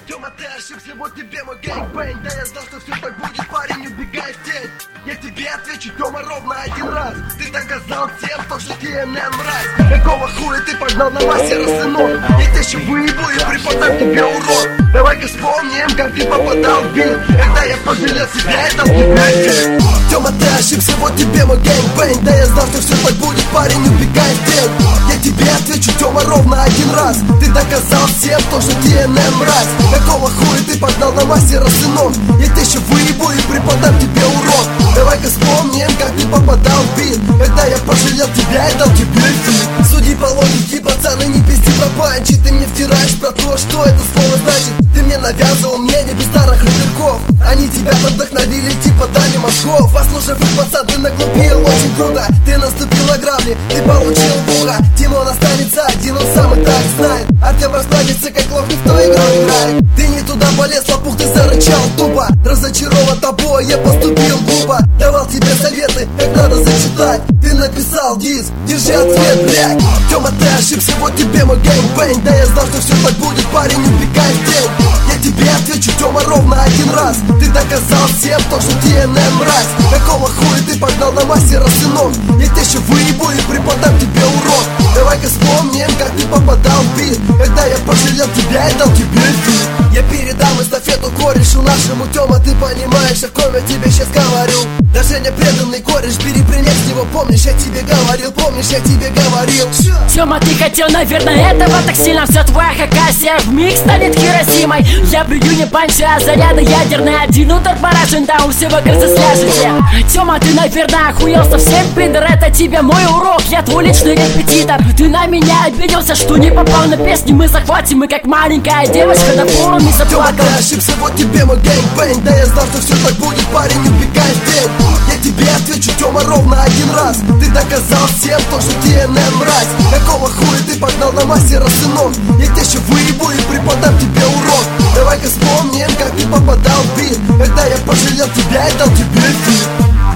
Тёма, ты ошибся, вот тебе мой гэнгбэнг. Да я знал, что все так будет, парень, убегай в тень. Я тебе отвечу, Тёма, ровно один раз. Ты доказал всем, то, что ТНН мразь. Какого хуя ты погнал на массе, сынок? Я тебя еще выебу и преподам тебе урок. Давай-ка вспомним, как ты попадал в бит. Когда я пожалел себя, это убегай. Тёма, ты ошибся, вот тебе мой гэнгбэнг. Да я знал, что все так будет, парень, убегай в тень. Я тебе отвечу, Тёма, ровно один раз. Ты доказал всем, то, что ТНН мразь. Какого хуя ты погнал на массе, сынок? Я тебя еще выебу и преподам тебе урок. Давай-ка вспомним, как ты попадал в бит. Когда я пожалел тебя и дал тебе фит. Суди по логике, пацаны, не пизди про панчи. Ты мне втираешь про то, что это слово значит. Ты мне навязывал мнение без старых игроков. Они тебя вдохновили, типа дали мозгов. Послушав их, пацан, ты наглупил очень круто. Ты наступил на грабли, ты получил бура. Тимон останется один, он сам и так знает. Артем расплавится, как лох, никто игру играет. Ты не туда полез, лопух, ты зарычал тупо. Разочарован тобой, я поступил глупо. Давал тебе советы, как надо зачитать. Ты написал диск, держи ответ, блядь. Тёма, ты ошибся, вот тебе мой гэнгбэнг. Да я знал, что все так будет, парень, убегай в день. Я тебе отвечу, Тёма, ровно один раз. Ты доказал всем то, что ТНН мразь. Какого хуя ты погнал на массе, сынок? Я тебя еще выебу и преподам тебе урок. Давай-ка вспомним, как ты попадал в бит. Когда я пожалел тебя и дал тебе фит. Я передам эстафету корешу нашему, Тёма, ты понимаешь, о ком я тебе сейчас говорю. Да Женя преданный кореш, бери пример с него. Помнишь, я тебе говорил, помнишь, я тебе говорил. Тёма, ты хотел, наверное, этого так сильно. Все твоя хакасия вмиг станет Хиросимой. Я бью не панчи, а заряды ядерные. Один удар поражен, да у всего крысы сляжете. Тёма, ты, наверное, охуел совсем, пидор. Это тебе мой урок, я твой личный репетитор. Ты на меня обиделся, что не попал на песни. Мы захватим, мы как маленькая девочка на форуме заплакал. Тёма, ты ошибся, вот тебе мой гэнгбэнг. Да я знал, что все так будет, парень, убегай в день. Я тебе отвечу, Тёма, ровно один раз. Ты доказал всем то, что ТНН мразь. Какого хуя ты погнал на массе, сынок? Я тебя еще выебу и преподам тебе урок. Давай-ка вспомним, как ты попадал в бит. Когда я пожалел тебя и дал тебе фит.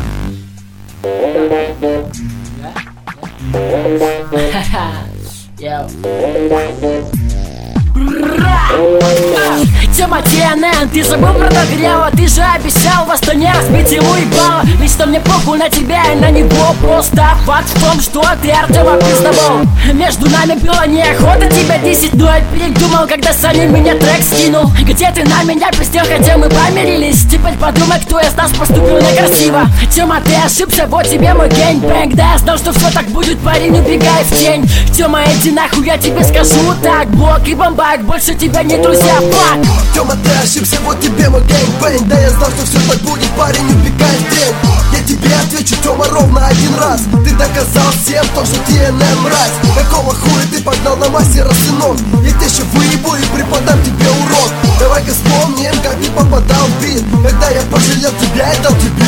Тёма, ТНН, ты забыл про нагрева. Ты же обещал в Астане разбить ему ебало. Лично мне похуй на тебя и на него. Просто факт в том, что ты Артема пиздобол. Между нами было неохота тебя десять, но я передумал, когда Саня меня трек скинул. Где ты на меня пиздел, хотя мы помирились. Теперь подумай, кто из нас поступил некрасиво. Тёма, ты ошибся, вот тебе мой гэнгбэнг. Да я знал, что все так будет, парень, убегай в тень. Тёма, иди нахуй, я тебе скажу так. Блок и бомбак, больше тебя не друзья, фак. Тёма, ты ошибся, вот тебе мой гэнгбэнг. Да я знал, что все так будет, парень, убегай в день. Я тебе отвечу, Тёма, ровно один раз. Ты доказал всем то, что ТНН мразь. Какого хуя ты погнал на массе, сынок? Я тебя еще выебу и преподам тебе урок. Давай-ка вспомним, как ты попадал в бит. Когда я пожалел тебя и дал тебе